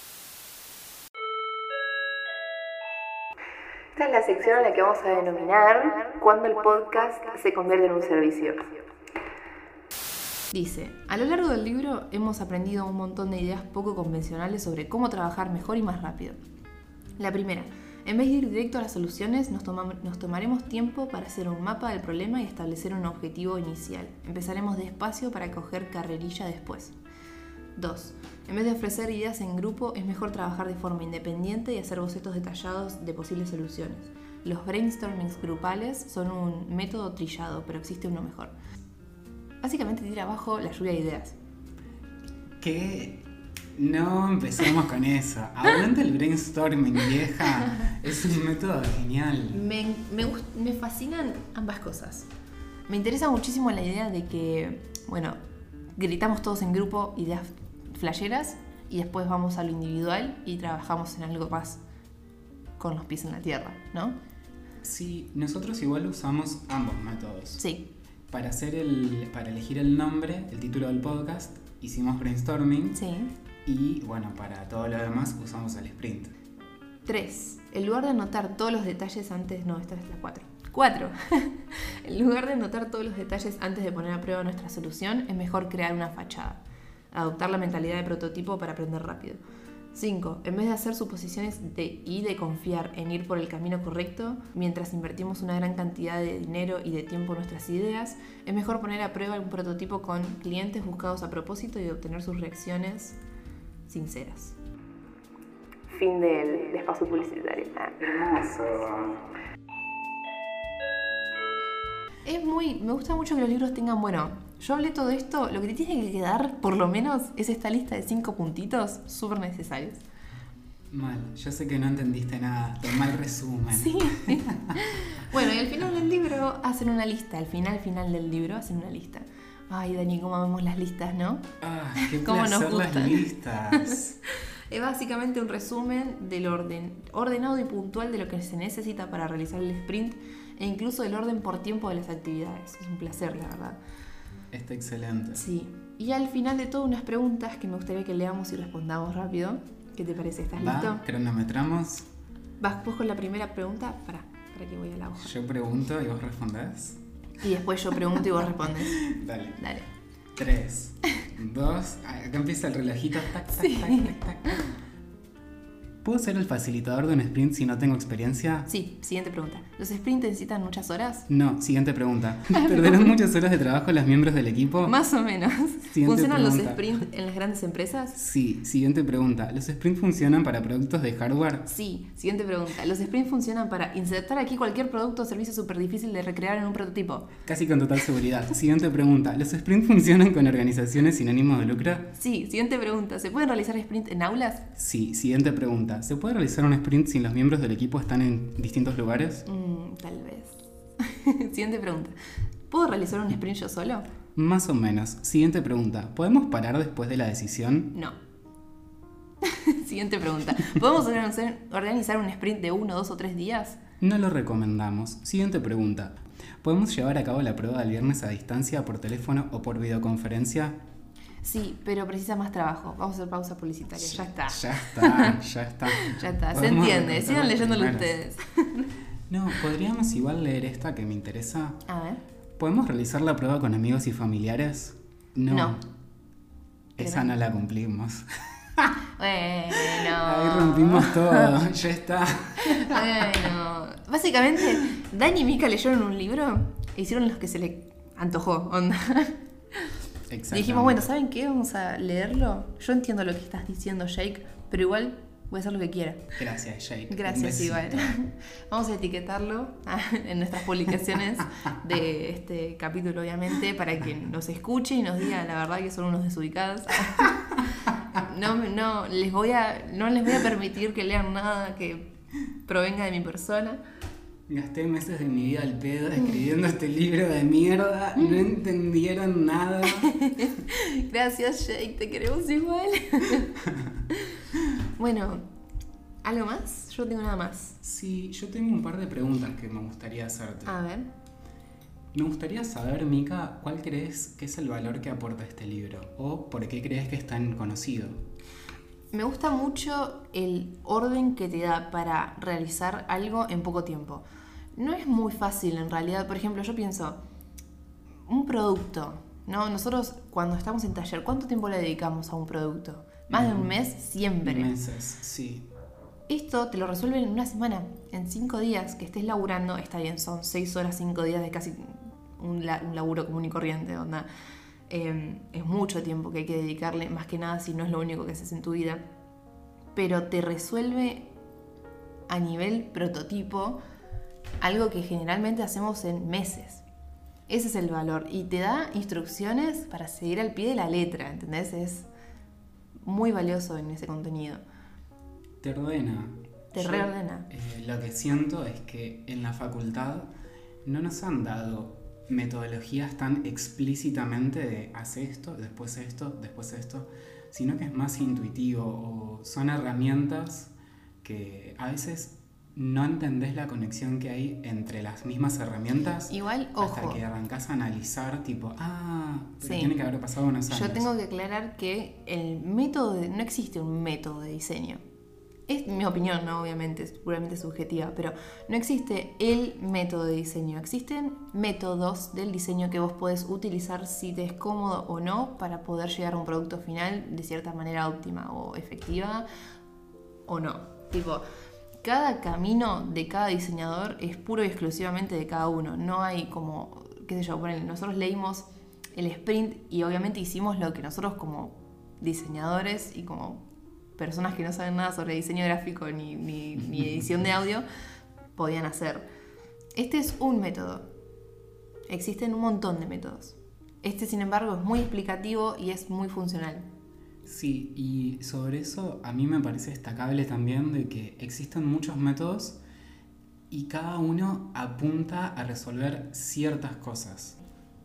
Esta es la sección a la que vamos a denominar cuando el podcast se convierte en un servicio. Dice, a lo largo del libro hemos aprendido un montón de ideas poco convencionales sobre cómo trabajar mejor y más rápido. La primera, en vez de ir directo a las soluciones, nos tomaremos tiempo para hacer un mapa del problema y establecer un objetivo inicial. Empezaremos despacio para coger carrerilla después. 2. En vez de ofrecer ideas en grupo, es mejor trabajar de forma independiente y hacer bocetos detallados de posibles soluciones. Los brainstormings grupales son un método trillado, pero existe uno mejor. Básicamente tira abajo la lluvia de ideas. ¿Qué? No empecemos con eso. Aguanta el brainstorming, vieja. Es un método genial. Me fascinan ambas cosas. Me interesa muchísimo la idea de que, bueno, gritamos todos en grupo ideas flasheras y después vamos a lo individual y trabajamos en algo más con los pies en la tierra, ¿no? Sí, nosotros igual usamos ambos métodos. Sí. Para elegir el nombre, el título del podcast, hicimos brainstorming. Sí. Y bueno, para todo lo demás usamos el sprint. 3. En lugar de anotar todos los detalles antes... No, esta es la 4. 4. En lugar de anotar todos los detalles antes de poner a prueba nuestra solución, es mejor crear una fachada. Adoptar la mentalidad de prototipo para aprender rápido. 5. En vez de hacer suposiciones y de confiar en ir por el camino correcto, mientras invertimos una gran cantidad de dinero y de tiempo en nuestras ideas, es mejor poner a prueba un prototipo con clientes buscados a propósito y obtener sus reacciones sinceras. Fin del espacio publicitario. Hermoso. Me gusta mucho que los libros tengan, bueno, yo hablé todo esto, lo que te tiene que quedar, por lo menos, es esta lista de 5 puntitos súper necesarios. Mal, yo sé que no entendiste nada, de mal resumen. Sí. Bueno, y al final del libro hacen una lista, al final del libro hacen una lista. Ay, Dani, cómo amamos las listas, ¿no? Ah, qué ¿Cómo nos placer las gustan? listas. Es básicamente un resumen del ordenado y puntual de lo que se necesita para realizar el sprint e incluso el orden por tiempo de las actividades. Es un placer, la verdad. Está excelente. Sí. Y al final de todo, unas preguntas que me gustaría que leamos y respondamos rápido. ¿Qué te parece? ¿Estás listo? Cronometramos. ¿Vas vos con la primera pregunta? Para que voy a la hoja. Yo pregunto y vos respondés. Y después yo pregunto y vos respondes. Dale. 3, 2, acá empieza el relojito. Tac, tac, Sí. tac, tac, tac. ¿Puedo ser el facilitador de un sprint si no tengo experiencia? Sí, siguiente pregunta. ¿Los sprints necesitan muchas horas? No, siguiente pregunta. ¿Perderán muchas horas de trabajo los miembros del equipo? Más o menos. Siguiente ¿Funcionan los pregunta. sprints en las grandes empresas? Sí, siguiente pregunta. ¿Los sprints funcionan para productos de hardware? Sí, siguiente pregunta. ¿Los sprints funcionan para insertar aquí cualquier producto o servicio súper difícil de recrear en un prototipo? Casi con total seguridad. Siguiente pregunta. ¿Los sprints funcionan con organizaciones sin ánimo de lucro? Sí, siguiente pregunta. ¿Se pueden realizar sprints en aulas? Sí, siguiente pregunta. ¿Se puede realizar un sprint si los miembros del equipo están en distintos lugares? Tal vez. Siguiente pregunta. ¿Puedo realizar un sprint yo solo? Más o menos. Siguiente pregunta. ¿Podemos parar después de la decisión? No. Siguiente pregunta. ¿Podemos organizar un sprint de 1, 2 o 3 días? No lo recomendamos. Siguiente pregunta. ¿Podemos llevar a cabo la prueba del viernes a distancia por teléfono o por videoconferencia? Sí, pero precisa más trabajo. Vamos a hacer pausa publicitaria. Ya está. Ya está, ya está. Ya está. Se Podemos entiende. recortar Sigan las leyéndolo primeras. ustedes. No, podríamos igual leer esta que me interesa. A ver. ¿Podemos realizar la prueba con amigos y familiares? No. Esa no la cumplimos. Bueno. Ahí rompimos todo, ya está. Bueno. Básicamente, Dani y Mika leyeron un libro e hicieron los que se le antojó. Onda. Y dijimos, bueno, ¿saben qué? Vamos a leerlo. Yo entiendo lo que estás diciendo, Jake, pero igual voy a hacer lo que quiera. Gracias, Jake. Gracias, Un besito. igual. Vamos a etiquetarlo en nuestras publicaciones de este capítulo, obviamente, para que nos escuche y nos diga la verdad que son unos desubicados. No les voy a permitir que lean nada que provenga de mi persona. Gasté meses de mi vida al pedo escribiendo este libro de mierda, no entendieron nada. Gracias, Jake, te queremos igual. Bueno, ¿algo más? Yo tengo nada más. Sí, yo tengo un par de preguntas que me gustaría hacerte. A ver. Me gustaría saber, Mika, ¿cuál crees que es el valor que aporta este libro? ¿O por qué crees que es tan conocido? Me gusta mucho el orden que te da para realizar algo en poco tiempo. No es muy fácil en realidad. Por ejemplo, yo pienso, un producto, ¿no? Nosotros cuando estamos en taller, ¿cuánto tiempo le dedicamos a un producto? Más de un mes siempre. Meses, sí. Esto te lo resuelven en una semana, en 5 días que estés laburando. Está bien, son 6 horas, 5 días de casi un laburo común y corriente, onda. Es mucho tiempo que hay que dedicarle, más que nada si no es lo único que haces en tu vida. Pero te resuelve a nivel prototipo algo que generalmente hacemos en meses. Ese es el valor. Y te da instrucciones para seguir al pie de la letra, ¿entendés? Es muy valioso en ese contenido. Te ordena. Te reordena. Lo que siento es que en la facultad no nos han dado metodologías tan explícitamente de hace esto, después esto, sino que es más intuitivo o son herramientas que a veces no entendés la conexión que hay entre las mismas herramientas. Igual, hasta ojo. que arrancás a analizar, tipo, pero Sí. tiene que haber pasado unos años. Yo tengo que aclarar que no existe un método de diseño. Es mi opinión, ¿no? Obviamente, es puramente subjetiva, pero no existe el método de diseño. Existen métodos del diseño que vos podés utilizar si te es cómodo o no para poder llegar a un producto final de cierta manera óptima o efectiva o no. Tipo, cada camino de cada diseñador es puro y exclusivamente de cada uno. No hay como, qué sé yo, ponele, nosotros leímos el sprint y obviamente hicimos lo que nosotros como diseñadores y como personas que no saben nada sobre diseño gráfico ni edición de audio podían hacer. Este es un método. Existen un montón de métodos. Este, sin embargo, es muy explicativo y es muy funcional. Sí, y sobre eso a mí me parece destacable también de que existen muchos métodos y cada uno apunta a resolver ciertas cosas.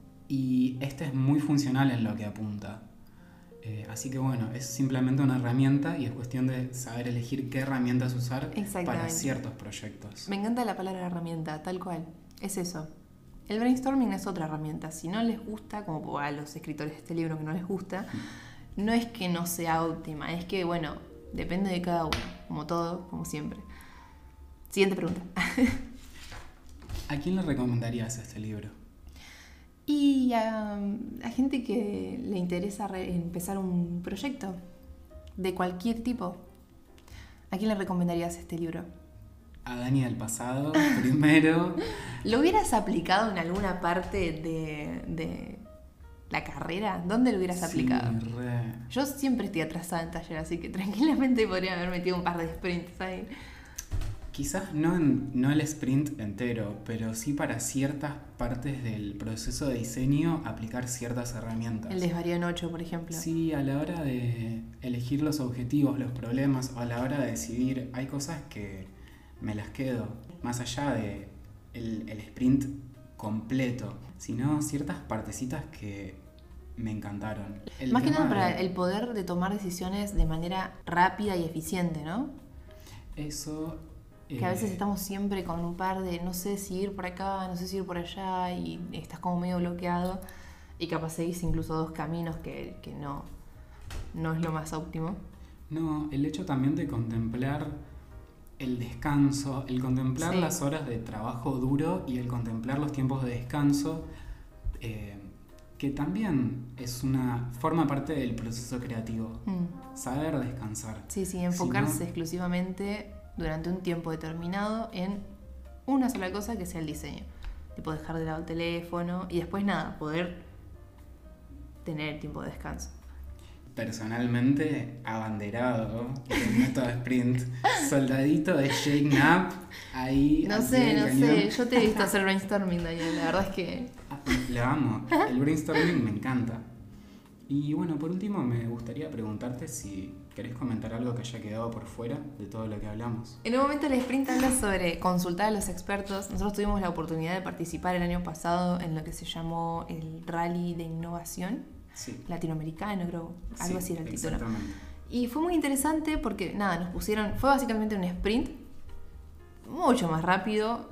Y este es muy funcional en lo que apunta. Así que bueno, es simplemente una herramienta y es cuestión de saber elegir qué herramientas usar para ciertos proyectos. Me encanta la palabra herramienta, tal cual. Es eso. El brainstorming es otra herramienta. Si no les gusta, como a los escritores de este libro que no les gusta, no es que no sea óptima, es que, bueno, depende de cada uno, como todo, como siempre. Siguiente pregunta. ¿A quién le recomendarías este libro? Y a gente que le interesa empezar un proyecto de cualquier tipo. ¿A quién le recomendarías este libro? A Dani del pasado, primero. ¿Lo hubieras aplicado en alguna parte de la carrera? ¿Dónde lo hubieras aplicado? Re. Yo siempre estoy atrasada en taller, así que tranquilamente podría haber metido un par de sprints ahí. Quizás no el sprint entero, pero sí para ciertas partes del proceso de diseño aplicar ciertas herramientas. El desvarío en 8, por ejemplo. Sí, a la hora de elegir los objetivos, los problemas, o a la hora de decidir, hay cosas que me las quedo, más allá de el sprint completo, sino ciertas partecitas que me encantaron. Más que nada para el poder de tomar decisiones de manera rápida y eficiente, ¿no? Eso... Que a veces estamos siempre con un par de no sé si ir por acá, no sé si ir por allá y estás como medio bloqueado y capaz seguís incluso 2 caminos que no es lo más óptimo. No, el hecho también de contemplar el descanso, el contemplar las horas de trabajo duro y el contemplar los tiempos de descanso, que también forma parte del proceso creativo. Saber descansar. Sí, enfocarse exclusivamente durante un tiempo determinado en una sola cosa que sea el diseño. Tipo dejar de lado el teléfono y después nada, poder tener tiempo de descanso. Personalmente, abanderado del método sprint, soldadito de Jake Knapp, ahí... No sé, yo te he visto hacer brainstorming, Daniel, la verdad es que... Lo amo, el brainstorming me encanta. Y bueno, por último me gustaría preguntarte si querés comentar algo que haya quedado por fuera de todo lo que hablamos. En un momento el sprint habla sobre consultar a los expertos. Nosotros tuvimos la oportunidad de participar el año pasado en lo que se llamó el Rally de Innovación Latinoamericano, creo, algo así era el título. Exactamente. Y fue muy interesante porque, nada, nos pusieron, fue básicamente un sprint mucho más rápido,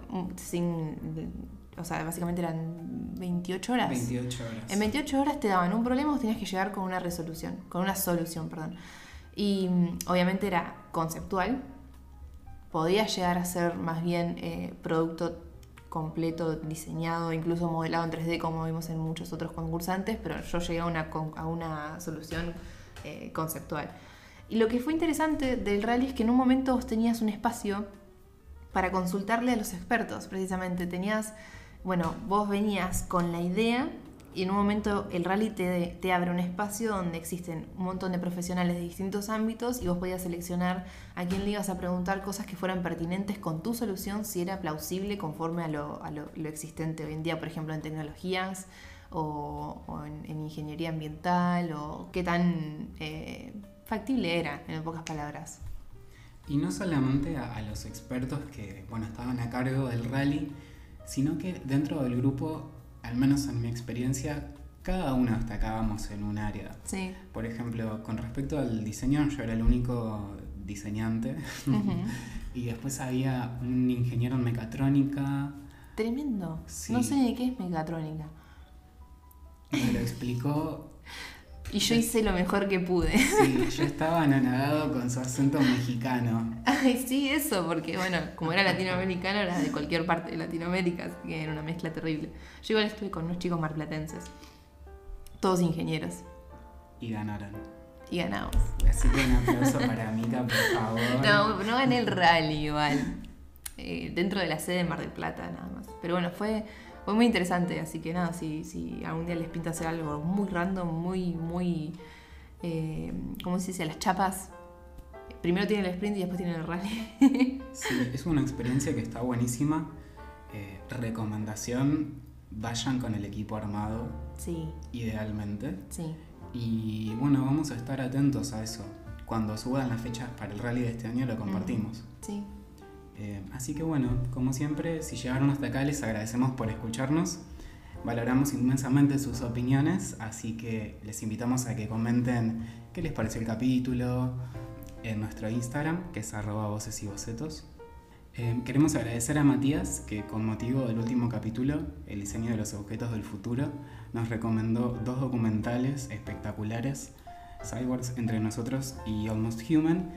o sea, básicamente eran 28 horas. 28 horas. En 28 horas te daban un problema, vos tenías que llegar con una solución. Y obviamente era conceptual, podía llegar a ser más bien producto completo, diseñado, incluso modelado en 3D como vimos en muchos otros concursantes, pero yo llegué a una solución conceptual. Y lo que fue interesante del rally es que en un momento vos tenías un espacio para consultarle a los expertos, precisamente. Vos venías con la idea y en un momento el rally te abre un espacio donde existen un montón de profesionales de distintos ámbitos y vos podías seleccionar a quién le ibas a preguntar cosas que fueran pertinentes con tu solución, si era plausible conforme a lo existente hoy en día, por ejemplo, en tecnologías o en ingeniería ambiental, o qué tan factible era, en pocas palabras. Y no solamente a los expertos que estaban a cargo del rally, sino que dentro del grupo, al menos en mi experiencia, cada uno destacábamos en un área. Sí. Por ejemplo, con respecto al diseño, yo era el único diseñante. Uh-huh. Y después había un ingeniero en mecatrónica. Tremendo. Sí. No sé ni qué es mecatrónica. Me lo explicó. Y yo hice lo mejor que pude. Sí, yo estaba anonadado con su acento mexicano. Ay, sí, eso, porque como era latinoamericano, era de cualquier parte de Latinoamérica, así que era una mezcla terrible. Yo igual estuve con unos chicos marplatenses, todos ingenieros. Y ganaron. Y ganamos. Así que un aplauso para Mica, por favor. No gané el rally igual. Dentro de la sede de Mar del Plata, nada más. Pero bueno, fue muy interesante, así que nada, si algún día les pinta hacer algo muy random, muy ¿cómo se dice? Las chapas. Primero tienen el sprint y después tienen el rally. Sí, es una experiencia que está buenísima. Recomendación, vayan con el equipo armado. Sí. Idealmente. Sí. Y vamos a estar atentos a eso. Cuando suban las fechas para el rally de este año lo compartimos. Sí. Así que como siempre, si llegaron hasta acá les agradecemos por escucharnos. Valoramos inmensamente sus opiniones, así que les invitamos a que comenten qué les pareció el capítulo en nuestro Instagram, que es @vocesybocetos. Queremos agradecer a Matías, que con motivo del último capítulo, el diseño de los objetos del futuro, nos recomendó 2 documentales espectaculares, Cyborgs entre nosotros y Almost Human.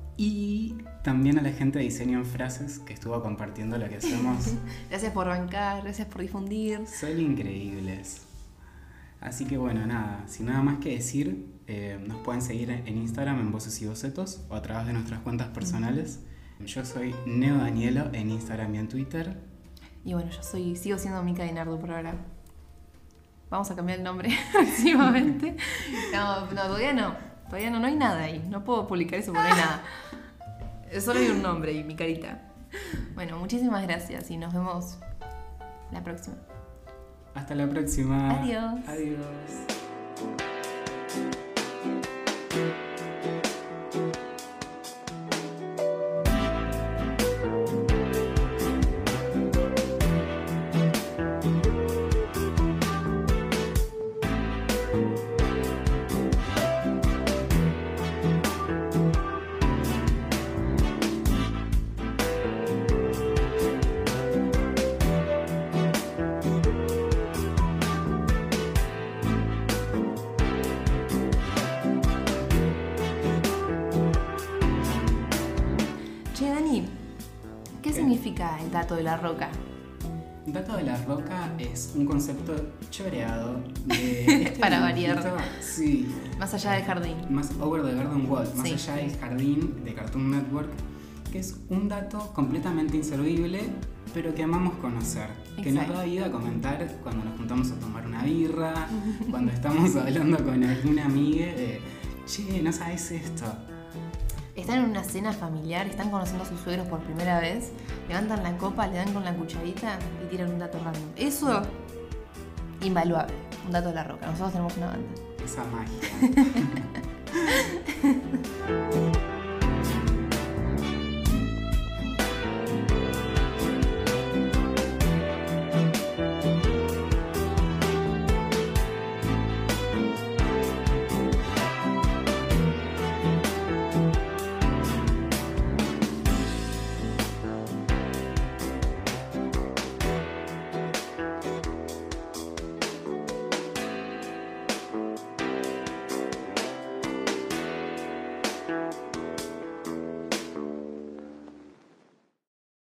Y también a la gente de Diseño en Frases, que estuvo compartiendo lo que hacemos. Gracias por bancar, gracias por difundir. Son increíbles. Así que nada, sin nada más que decir, nos pueden seguir en Instagram en Voces y Bocetos o a través de nuestras cuentas personales. Yo soy Neo Danielo en Instagram y en Twitter. Y yo sigo siendo Mica Dinardo por ahora. Vamos a cambiar el nombre próximamente. No, todavía no hay nada ahí. No puedo publicar eso porque no hay nada. Solo hay un nombre y mi carita. Bueno, muchísimas gracias y nos vemos la próxima. Hasta la próxima. Adiós. Adiós. ¿Qué significa el dato de la roca? Dato de la roca es un concepto choreado de para variar. Sí. Más allá del jardín. Más over the garden wall, más Sí. allá del jardín de Cartoon Network, que es un dato completamente inservible, pero que amamos conocer. Exacto. Que nos da vida a comentar cuando nos juntamos a tomar una birra, cuando estamos hablando con alguna amiga de, che, ¿no sabes esto? Están en una cena familiar, están conociendo a sus suegros por primera vez, levantan la copa, le dan con la cucharita y tiran un dato random. Eso, invaluable, un dato de la roca. Nosotros tenemos una banda. esa magia.